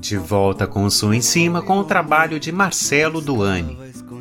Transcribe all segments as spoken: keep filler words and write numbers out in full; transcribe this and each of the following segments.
De volta com o som em cima com o trabalho de Marcelo Duani.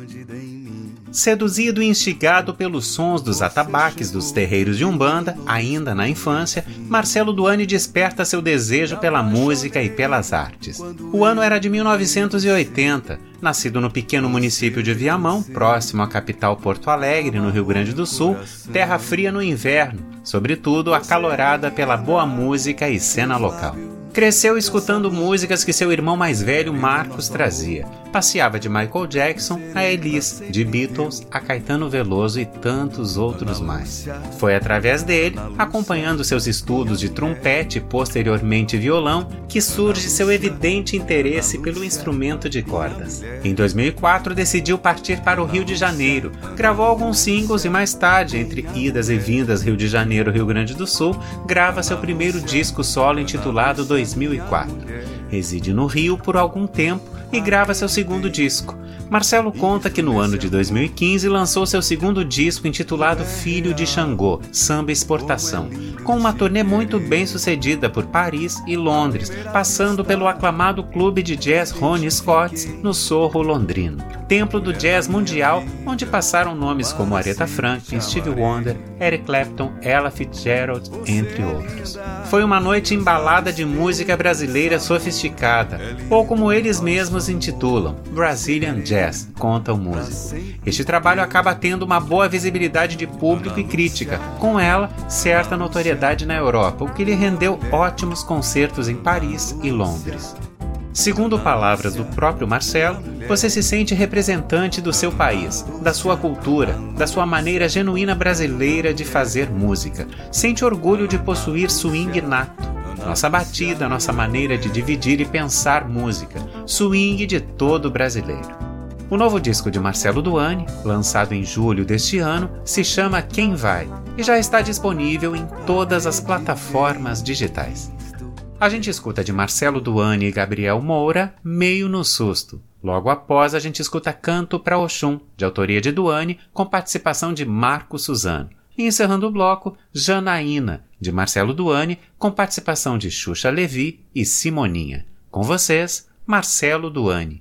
Seduzido e instigado pelos sons dos atabaques dos terreiros de Umbanda, ainda na infância, Marcelo Duani desperta seu desejo pela música e pelas artes. O ano era de mil novecentos e oitenta. Nascido no pequeno município de Viamão, próximo à capital Porto Alegre, no Rio Grande do Sul, terra fria no inverno, sobretudo acalorada pela boa música e cena local. Cresceu escutando músicas que seu irmão mais velho, Marcos, trazia. Passeava de Michael Jackson a Elis, de Beatles a Caetano Veloso e tantos outros mais. Foi através dele, acompanhando seus estudos de trompete e posteriormente violão, que surge seu evidente interesse pelo instrumento de cordas. Em dois mil e quatro, decidiu partir para o Rio de Janeiro, gravou alguns singles e mais tarde, entre idas e vindas Rio de Janeiro e Rio Grande do Sul, grava seu primeiro disco solo intitulado dois mil e quatro. Reside no Rio por algum tempo e grava seu segundo disco. Marcelo conta que no ano de dois mil e quinze lançou seu segundo disco intitulado Filho de Xangô, Samba Exportação, com uma turnê muito bem sucedida por Paris e Londres, passando pelo aclamado clube de jazz Ronnie Scott's no Sorro londrino, templo do jazz mundial, onde passaram nomes como Aretha Franklin, Stevie Wonder, Eric Clapton, Ella Fitzgerald, entre outros. Foi uma noite embalada de música brasileira sofisticada, ou como eles mesmos intitulam, Brazilian Jazz, conta o músico. Este trabalho acaba tendo uma boa visibilidade de público e crítica, com ela, certa notoriedade na Europa, o que lhe rendeu ótimos concertos em Paris e Londres. Segundo palavras do próprio Marcelo, você se sente representante do seu país, da sua cultura, da sua maneira genuína brasileira de fazer música. Sente orgulho de possuir swing nato. Nossa batida, nossa maneira de dividir e pensar música. Swing de todo brasileiro. O novo disco de Marcelo Duani, lançado em julho deste ano, se chama Quem Vai e já está disponível em todas as plataformas digitais. A gente escuta de Marcelo Duani e Gabriel Moura, Meio no Susto. Logo após, a gente escuta Canto pra Oxum, de autoria de Duani, com participação de Marco Suzano. E encerrando o bloco, Janaína, de Marcelo Duani, com participação de Xuxa Levi e Simoninha. Com vocês, Marcelo Duani.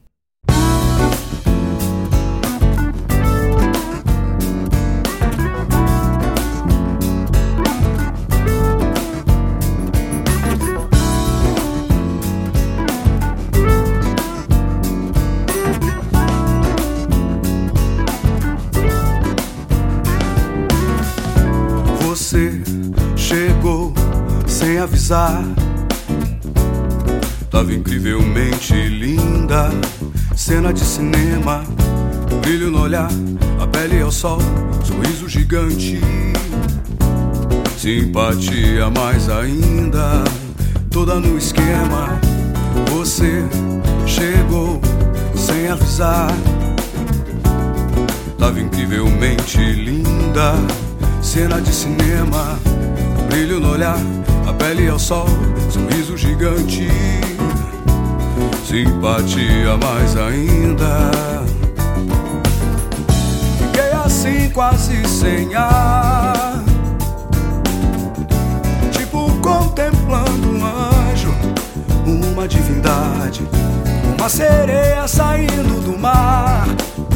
Você chegou sem avisar, tava incrivelmente linda, cena de cinema, brilho no olhar, a pele ao sol, sorriso gigante, simpatia mais ainda, toda no esquema. Você chegou sem avisar, tava incrivelmente linda, cena de cinema, brilho no olhar, a pele ao sol, sorriso gigante, simpatia mais ainda. Fiquei assim quase sem ar, tipo contemplando um anjo, uma divindade, uma sereia saindo do mar,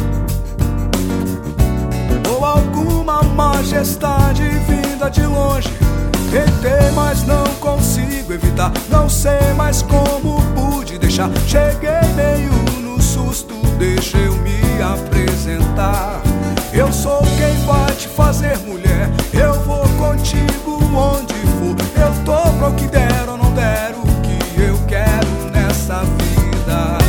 ou alguma majestade vinda de longe. Tentei, mas não consigo evitar, não sei mais como pude deixar. Cheguei meio no susto, deixa eu me apresentar. Eu sou quem vai te fazer mulher, eu vou contigo onde for. Eu tô pro que der ou não der, o que eu quero nessa vida.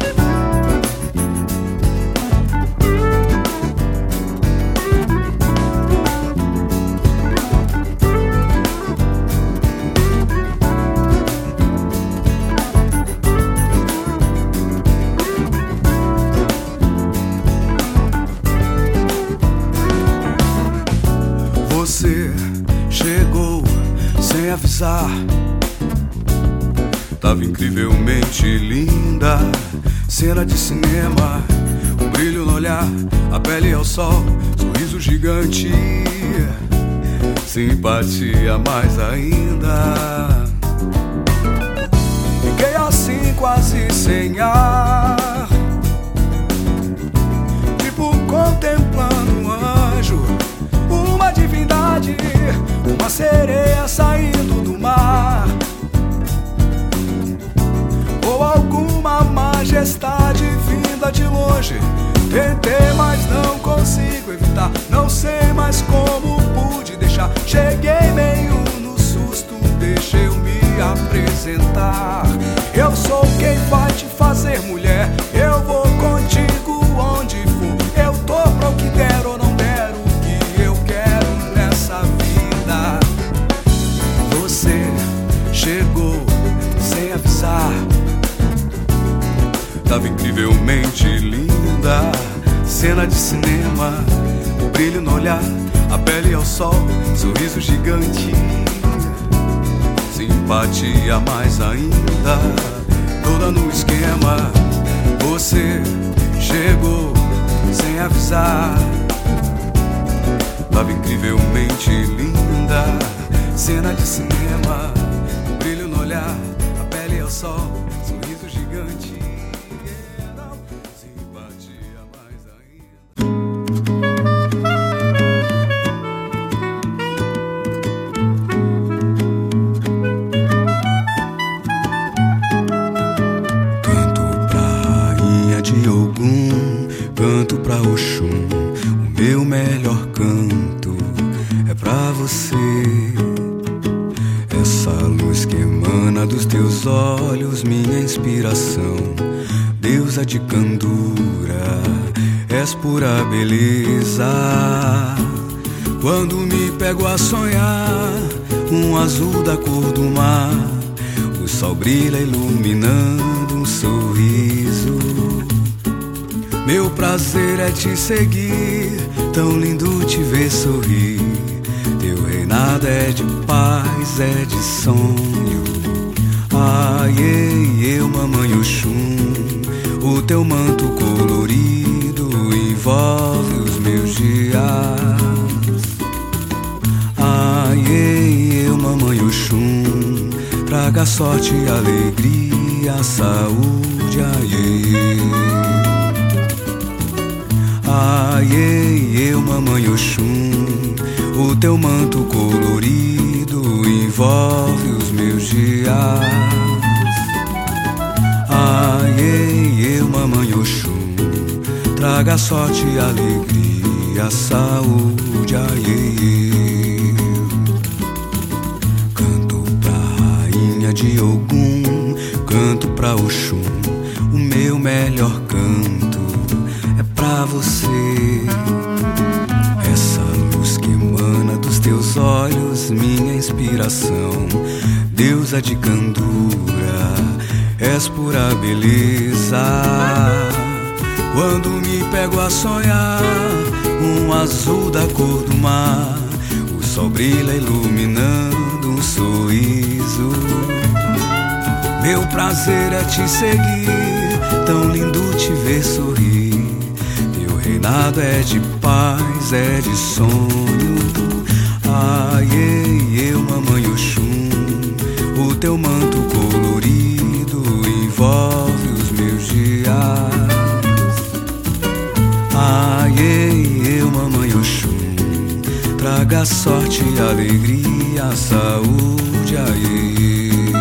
Você chegou sem avisar, tava incrivelmente linda, cena de cinema, um brilho no olhar, a pele ao sol, sorriso gigante, simpatia mais ainda. Fiquei assim quase sem ar, tipo contemplando um anjo, uma divindade, uma sereia saindo do mar, ou alguma majestade vinda de longe. Tentei, mas não consigo evitar, não sei mais como pude deixar. Cheguei meio no susto, deixa eu me apresentar. Eu sou quem vai te fazer mulher, eu vou contigo onde for. Eu tô pra o que der ou não der, o que eu quero nessa vida. Você chegou sem avisar, tava incrivelmente linda. Cena de cinema, o brilho no olhar, a pele ao sol, sorriso gigante, simpatia mais ainda, toda no esquema. Você chegou sem avisar, tava incrivelmente linda. Cena de cinema, o brilho no olhar, a pele ao sol, sorriso gigante. Canto pra Oxum, o meu melhor canto é pra você. Essa luz que emana dos teus olhos, minha inspiração, deusa de candura, és pura beleza. Quando me pego a sonhar, um azul da cor do mar, o sol brilha iluminando um sorriso. Meu prazer é te seguir, tão lindo te ver sorrir. Teu reinado é de paz, é de sonho. Ai, ei, eu, mamãe Oxum, o teu manto colorido envolve os meus dias. Ai, ei, eu, mamãe Oxum, traga sorte e alegria, saúde, ai, ei. Ai, ei, eu, mamãe Oxum, o teu manto colorido envolve os meus dias. Ai, ei, eu, mamãe Oxum, traga sorte e alegria, saúde, ai, ei. Canto pra rainha de Ogum, canto pra Oxum, o meu melhor canto pra você. Essa luz que emana dos teus olhos, minha inspiração, deusa de candura, és pura beleza. Quando me pego a sonhar, um azul da cor do mar, o sol brilha iluminando um sorriso. Meu prazer é te seguir, tão lindo te ver sorrir. Reinado é de paz, é de sonho. Ai, ei, eu, mamãe Oxum, o teu manto colorido envolve os meus dias. Ai, ei, eu, mamãe Oxum, traga sorte e alegria, saúde, ai, ei.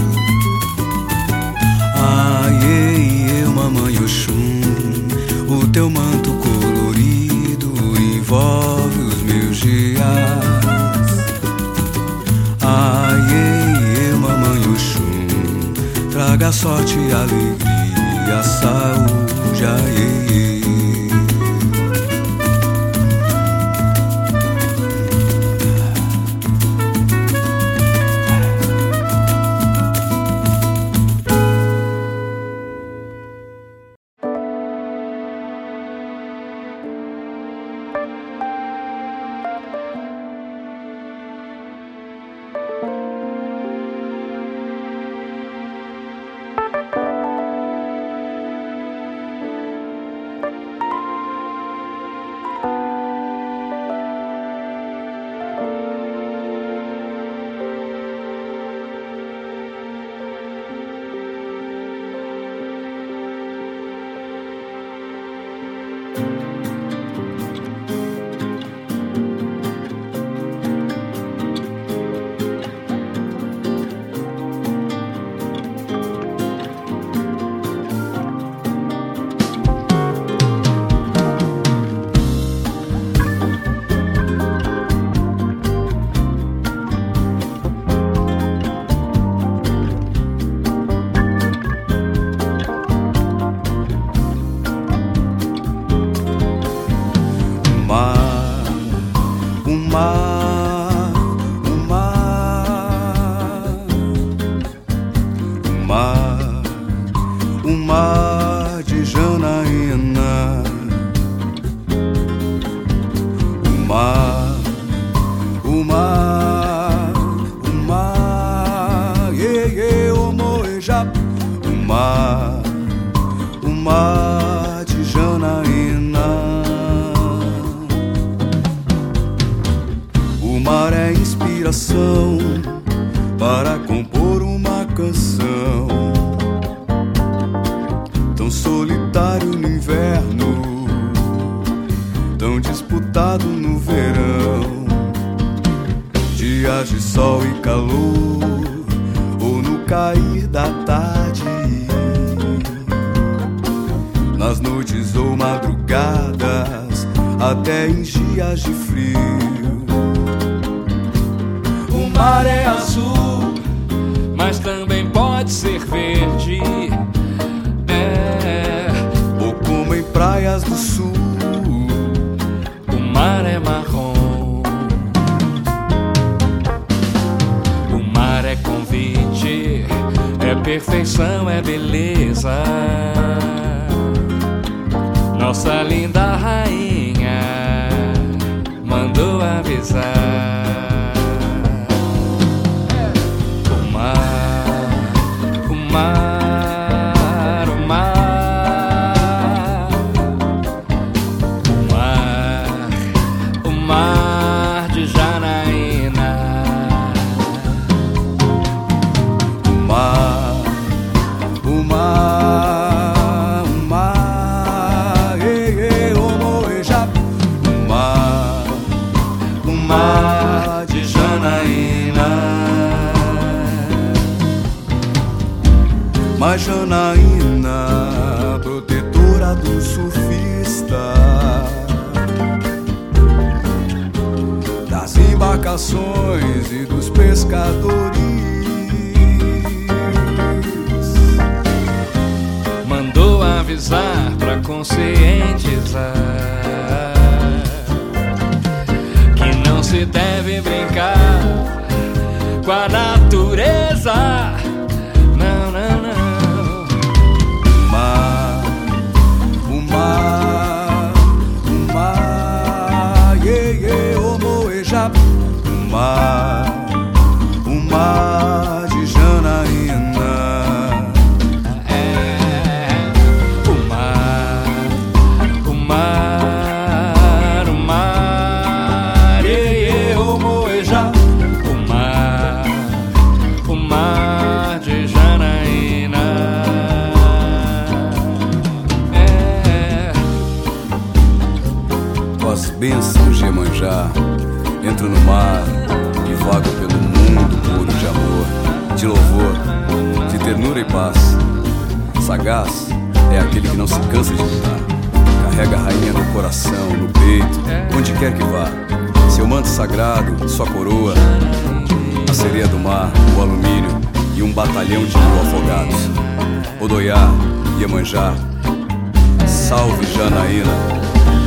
Ai, ei, eu, mamãe Oxum, o teu manto colorido envolve os meus dias. Ai, ei, eu, mamãe Oxum, traga sorte e alegria, saúde, ai, ei. mar, o mar, o mar, o mar de Janaína, o mar, o mar, o mar, yeah, yeah, o Moejá, o mar, o mar de Janaína. O mar é inspiração para compor uma canção, tão solitário no inverno, tão disputado no verão. Dias de sol e calor, ou no cair da tarde, nas noites ou madrugadas, até em dias de frio. O mar é azul, mas também pode ser verde, é. Ou como em praias do sul, o mar é marrom. O mar é convite, é perfeição, é beleza. Nossa linda rainha mandou avisar. O mar, o mar, o mar, o mar de Janaína. o mar, o mar, o mar, yeah, yeah, o Moejá, o mar, o mar de Janaína. Mas Janaína, protetora do surfista, das embarcações e dos pescadores, mandou avisar pra conscientizar que não se deve brincar com a natureza. Não, não, não. O mar, o mar, yeah, yeah, o Moejá, o mar, o mar de Janaína. É, o mar, o mar, o mar, yeah, yeah, o Moejá, o mar, o mar de Janaína. As bênçãos de Iemanjá, entro no mar e vago pelo mundo puro de amor, de louvor, de ternura e paz. Sagaz é aquele que não se cansa de lutar, carrega a rainha no coração, no peito, onde quer que vá. Seu manto sagrado, sua coroa, a sereia do mar, o alumínio e um batalhão de mil afogados. Odoiá, Iemanjá, salve Janaína.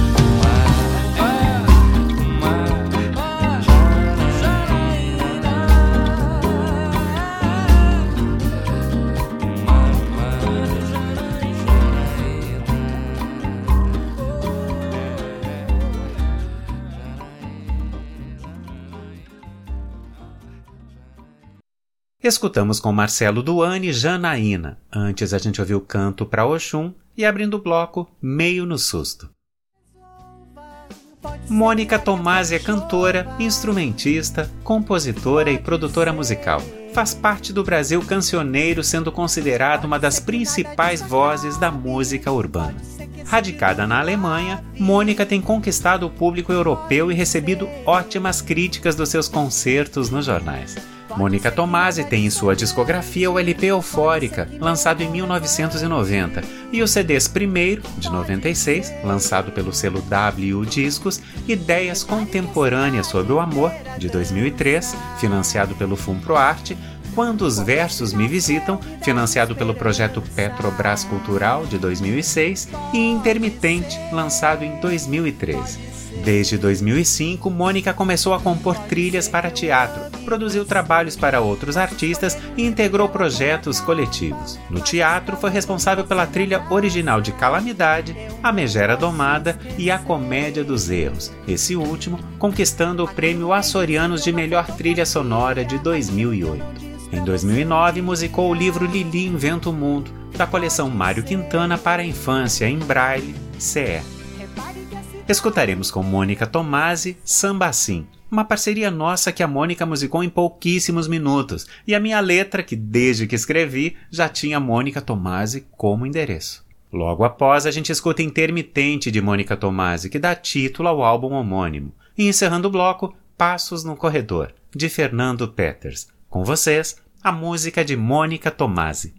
Escutamos com Marcelo Duani Janaína. Antes a gente ouviu o Canto para Oxum e, abrindo o bloco, Meio no Susto. Mônica Tomasi é cantora, instrumentista, compositora e produtora musical. Faz parte do Brasil cancioneiro, sendo considerada uma das principais vozes da música urbana. Radicada na Alemanha, Mônica tem conquistado o público europeu e recebido ótimas críticas dos seus concertos nos jornais. Mônica Tomasi tem em sua discografia o L P Eufórica, lançado em mil novecentos e noventa, e os C Ds Primeiro, de noventa e seis, lançado pelo selo W Discos, Ideias Contemporâneas sobre o Amor, de dois mil e três, financiado pelo Funproarte, Quando os Versos Me Visitam, financiado pelo projeto Petrobras Cultural, de dois mil e seis, e Intermitente, lançado em dois mil e treze. Desde dois mil e cinco, Mônica começou a compor trilhas para teatro, produziu trabalhos para outros artistas e integrou projetos coletivos. No teatro, foi responsável pela trilha original de Calamidade, A Megera Domada e A Comédia dos Erros, esse último conquistando o prêmio Açorianos de Melhor Trilha Sonora de dois mil e oito. Em dois mil e nove, musicou o livro Lili Inventa o Mundo, da coleção Mário Quintana para a Infância, em Braille, C E. Escutaremos com Mônica Tomasi, Samba Assim, uma parceria nossa que a Mônica musicou em pouquíssimos minutos, e a minha letra, que desde que escrevi, já tinha Mônica Tomasi como endereço. Logo após, a gente escuta Intermitente de Mônica Tomasi, que dá título ao álbum homônimo. E encerrando o bloco, Passos no Corredor, de Fernando Peters. Com vocês, a música de Mônica Tomasi.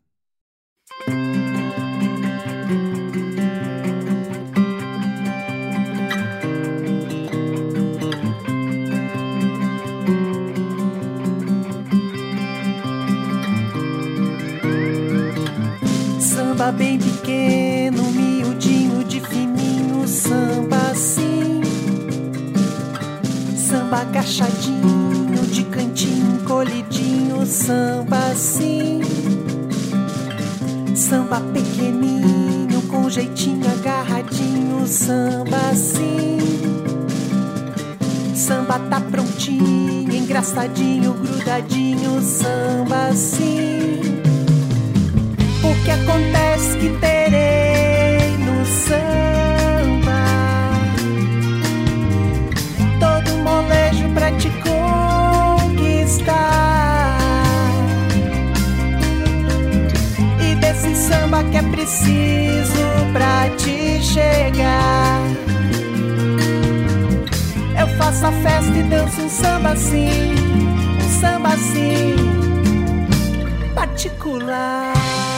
Samba bem pequeno, miudinho de fininho, samba assim. Samba agachadinho, de cantinho encolhidinho, samba assim. Samba pequenininho, com jeitinho agarradinho, samba assim. Samba tá prontinho, engraçadinho, grudadinho, samba assim. O que acontece que terei no samba todo molejo pra te conquistar. E desse samba que é preciso pra te chegar, eu faço a festa e danço um samba assim, um samba assim particular.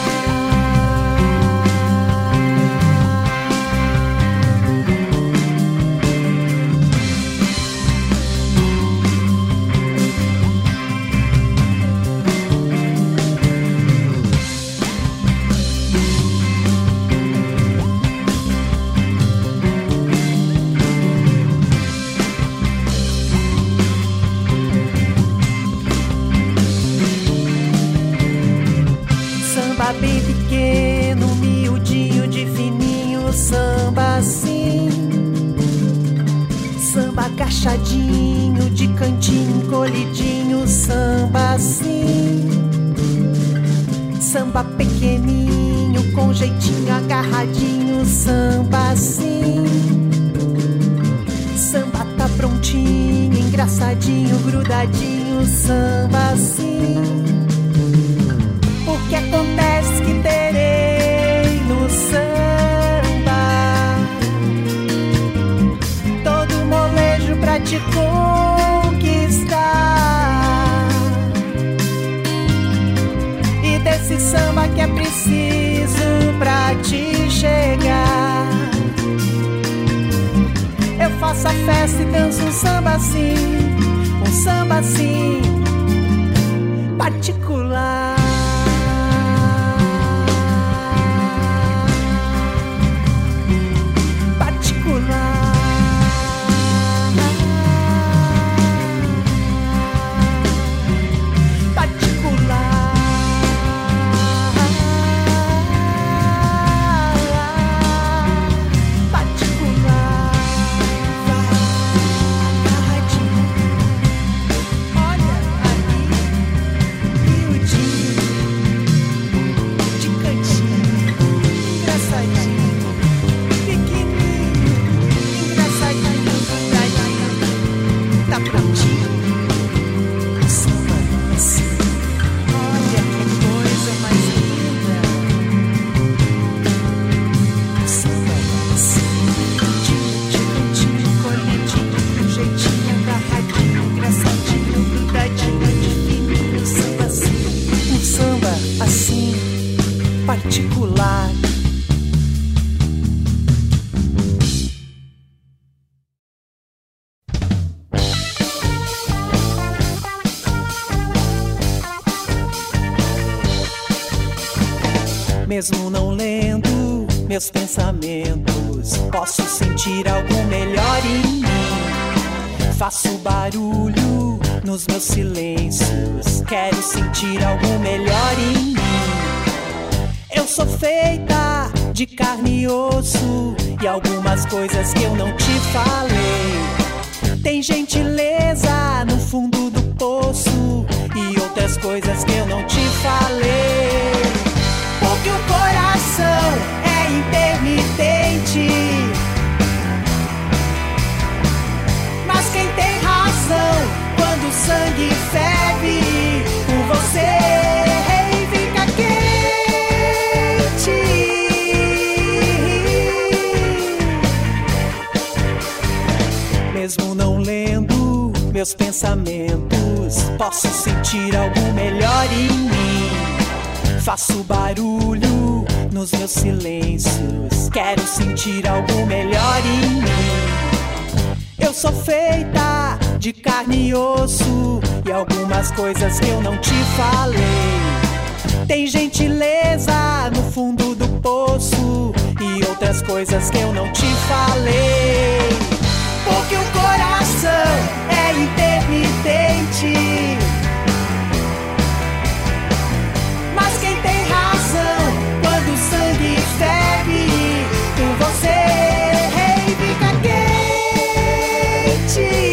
Bem pequeno, miudinho de fininho, samba assim. Samba agachadinho, de cantinho encolhidinho, samba assim. Samba pequenininho, com jeitinho agarradinho, samba assim. Samba tá prontinho, engraçadinho, grudadinho, samba assim. O que acontece que terei no samba todo molejo pra te conquistar. E desse samba que é preciso pra te chegar, eu faço a festa e danço um samba assim, um samba assim particular. Particular. Mesmo não lendo meus pensamentos. Posso sentir algo melhor em mim. Faço barulho nos meus silêncios. Quero sentir algo melhor em mim. Eu sou feita de carne e osso e algumas coisas que eu não te falei. Tem gentileza no fundo do poço e outras coisas que eu não te falei. Porque o coração é intermitente, mas quem tem razão quando o sangue ferve por você fica quente. Mesmo não lendo meus pensamentos, posso sentir algo melhor em mim. Faço barulho nos meus silêncios. Quero sentir algo melhor em mim. Eu sou feita de carne e osso e algumas coisas que eu não te falei. Tem gentileza no fundo do poço e outras coisas que eu não te falei. Porque o coração é intermitente, mas quem tem razão quando o sangue ferve por você fica quente.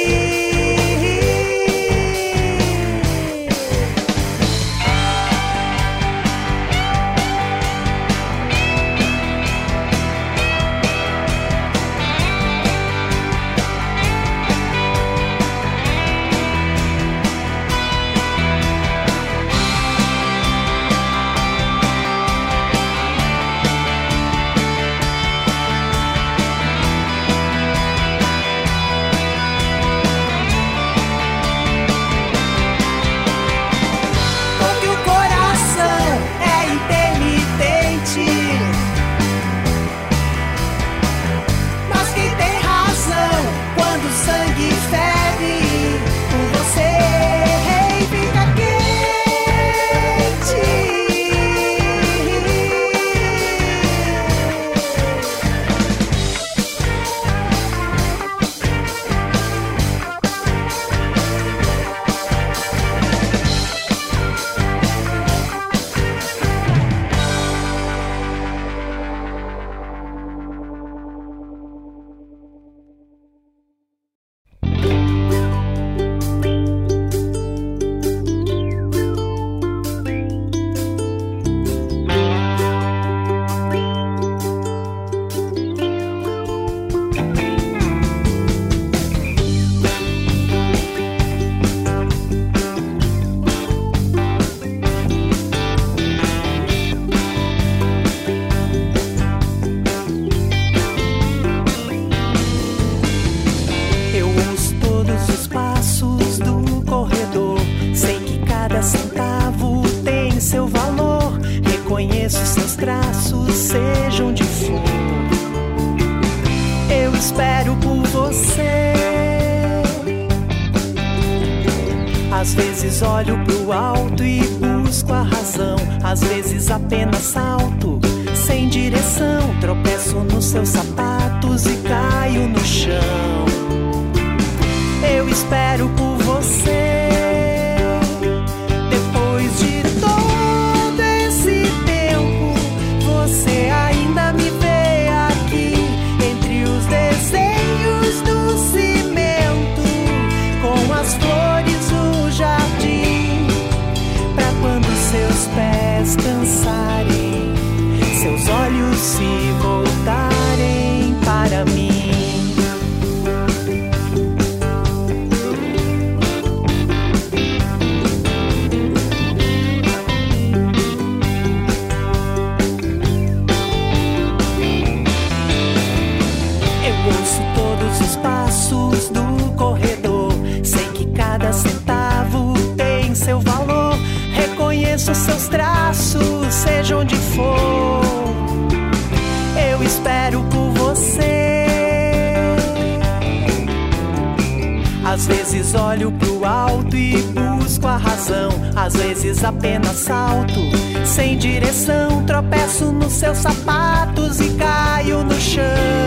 Às vezes olho pro alto e busco a razão. Às vezes apenas salto sem direção. Tropeço nos seus sapatos e caio no chão. Eu espero por você. Depois de todo esse tempo, você ainda me vê aqui entre os desenhos do cimento, com as flores do jardim, pra quando seus pés cansarem, seus olhos se voltarem para mim. Do corredor, sei que cada centavo tem seu valor. Reconheço seus traços, seja onde for. Eu espero por você. Às Às vezes olho pro alto e busco a razão, às vezes apenas salto sem direção, tropeço nos seus sapatos e caio no chão.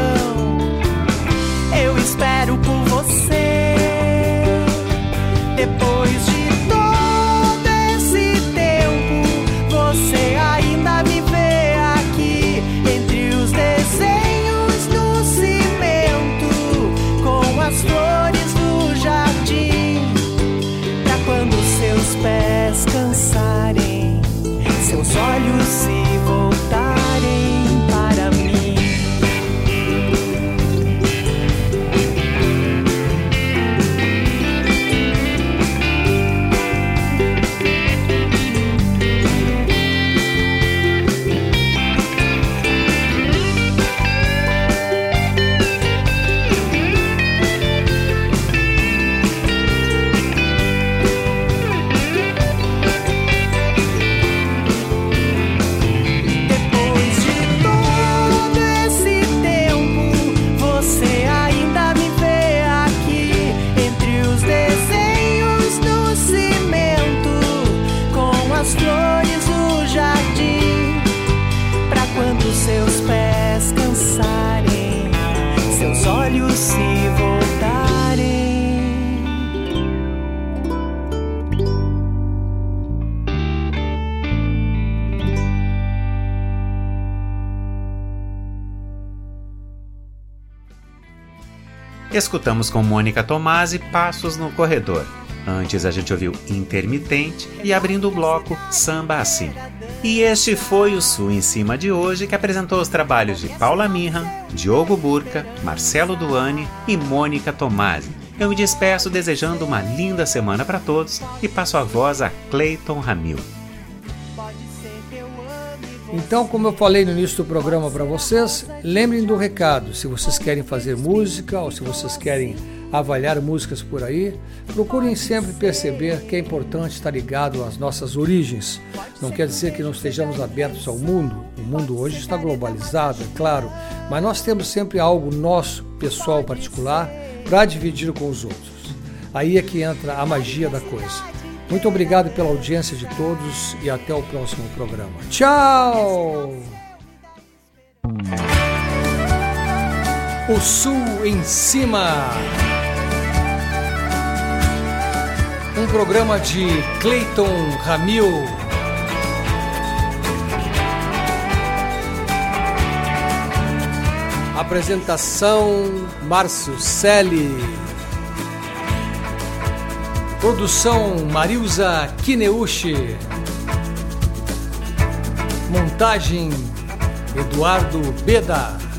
Eu espero por você, depois de todo esse tempo, você ainda me vê aqui, entre os desenhos no cimento, com as flores do jardim, pra quando seus pés cansarem, seus olhos se voltarem para mim. Seus pés cansarem, seus olhos se voltarem. Escutamos com Mônica Tomasi Passos no Corredor. Antes a gente ouviu Intermitente e, abrindo o bloco, Samba Assim. E este foi o Sul em Cima de hoje, que apresentou os trabalhos de Paula Mihan, Diogo Burca, Marcelo Duani e Mônica Tomasi. Eu me despeço desejando uma linda semana para todos e passo a voz a Cleiton Ramil. Então, como eu falei no início do programa para vocês, lembrem do recado. Se vocês querem fazer música ou se vocês querem avaliar músicas por aí, procurem sempre perceber que é importante estar ligado às nossas origens. Não quer dizer que não estejamos abertos ao mundo. O mundo hoje está globalizado, é claro, mas nós temos sempre algo nosso, pessoal, particular, para dividir com os outros. Aí é que entra a magia da coisa. Muito obrigado pela audiência de todos e até o próximo programa. Tchau! O Sul em Cima. Um programa de Cleiton Ramil. Apresentação Márcio Selle. Produção Marilza Kineuchi. Montagem Eduardo Beda.